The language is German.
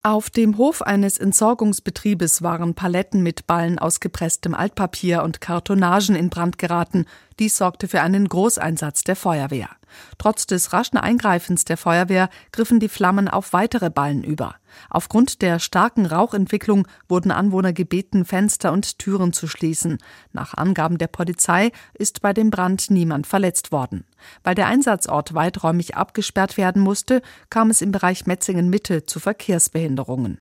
Auf dem Hof eines Entsorgungsbetriebes waren Paletten mit Ballen aus gepresstem Altpapier und Kartonagen in Brand geraten. Dies sorgte für einen Großeinsatz der Feuerwehr. Trotz des raschen Eingreifens der Feuerwehr griffen die Flammen auf weitere Ballen über. Aufgrund der starken Rauchentwicklung wurden Anwohner gebeten, Fenster und Türen zu schließen. Nach Angaben der Polizei ist bei dem Brand niemand verletzt worden. Weil der Einsatzort weiträumig abgesperrt werden musste, kam es im Bereich Metzingen-Mitte zu Verkehrsbehinderungen.